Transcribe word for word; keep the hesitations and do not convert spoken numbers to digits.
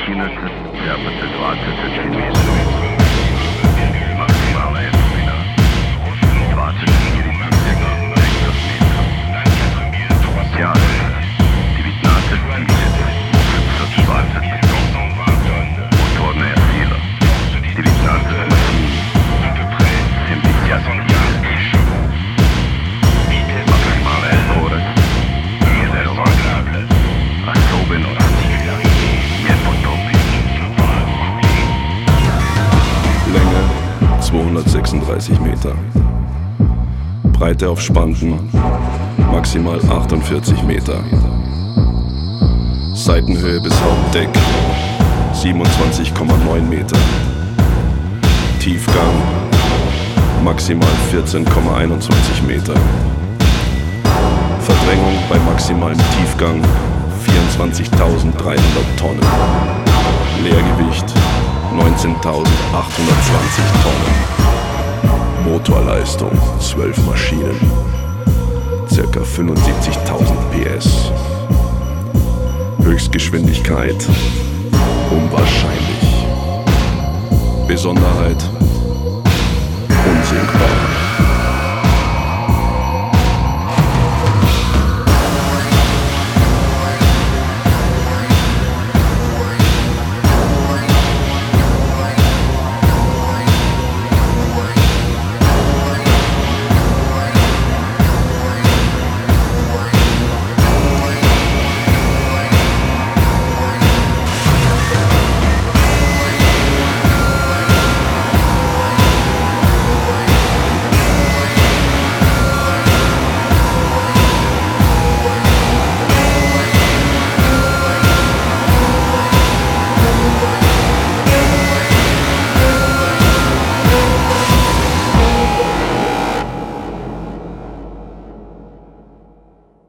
Разгинется, ляпаться двадцать очевидно. Максимальная глубина двадцать четыре метра. Тяжесть девятнадцать тысяч шестьсот двадцать. Моторная сила девятнадцать машин семьдесят тысяч. Максимальная скорость незервательная. Особенность неподобная. Länge zweihundertsechsunddreißig Meter. Breite auf Spanten maximal achtundvierzig Meter. Seitenhöhe bis Hauptdeck siebenundzwanzig Komma neun Meter. Tiefgang maximal vierzehn Komma einundzwanzig Meter. Verdrängung bei maximalem Tiefgang vierundzwanzigtausenddreihundert Tonnen. Leergewicht neunzehntausendachthundertzwanzig Tonnen. Motorleistung zwölf Maschinen. Circa fünfundsiebzigtausend P S. Höchstgeschwindigkeit unwahrscheinlich. Besonderheit unsinkbar.